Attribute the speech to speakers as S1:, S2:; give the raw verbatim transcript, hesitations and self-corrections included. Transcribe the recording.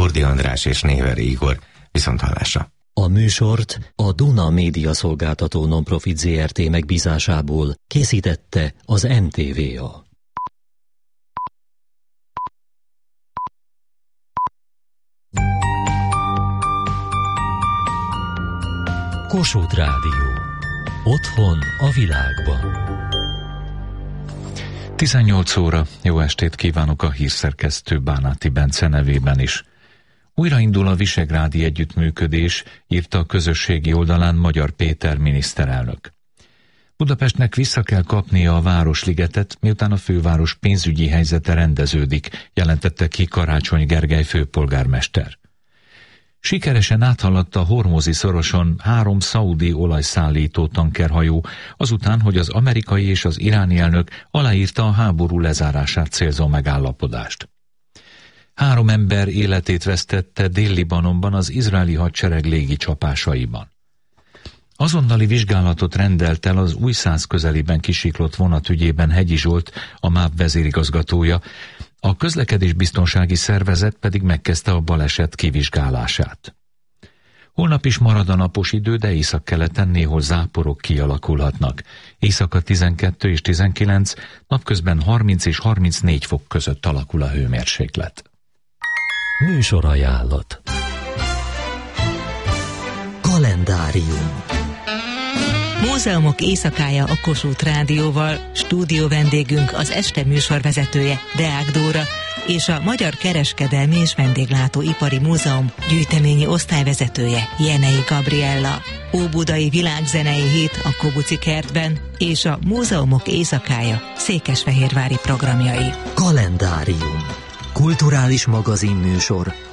S1: Hordi András és Néveri Igor. Viszonthallásra.
S2: A műsort a Duna Média Szolgáltató Nonprofit zé er té megbízásából készítette az em té vé á. Kossuth Rádió. Otthon a világban.
S3: tizennyolc óra, jó estét kívánok a hírszerkesztő Bánáti Bence nevében is. Újraindul a visegrádi együttműködés, írta a közösségi oldalán Magyar Péter miniszterelnök. Budapestnek vissza kell kapnia a Városligetet, miután a főváros pénzügyi helyzete rendeződik, jelentette ki Karácsony Gergely főpolgármester. Sikeresen áthaladta a Hormuzi szoroson három szaudi olajszállító tankerhajó, azután, hogy az amerikai és az iráni elnök aláírta a háború lezárását célzó megállapodást. Három ember életét vesztette Dél-Libanonban az izraeli hadsereg légi csapásaiban. Azonnali vizsgálatot rendelt el az Újszász közelében kisiklott vonat ügyében Hegyi Zsolt, a MÁV vezérigazgatója, a közlekedésbiztonsági szervezet pedig megkezdte a baleset kivizsgálását. Holnap is marad a napos idő, de északkeleten néhol záporok kialakulhatnak. Éjszaka tizenkettő és tizenkilenc, napközben harminc és harmincnégy fok között alakul a hőmérséklet.
S2: Műsorajánlat. Kalendárium.
S4: Múzeumok éjszakája a Kossuth Rádióval, stúdió vendégünk az este műsorvezetője, Deák Dóra, és a Magyar Kereskedelmi és Vendéglátó Ipari Múzeum gyűjteményi osztályvezetője, Jenei Gabriella. Óbudai világzenei hét a Kobuci kertben, és a Múzeumok éjszakája székesfehérvári programjai.
S2: Kalendárium. Kulturális magazinműsor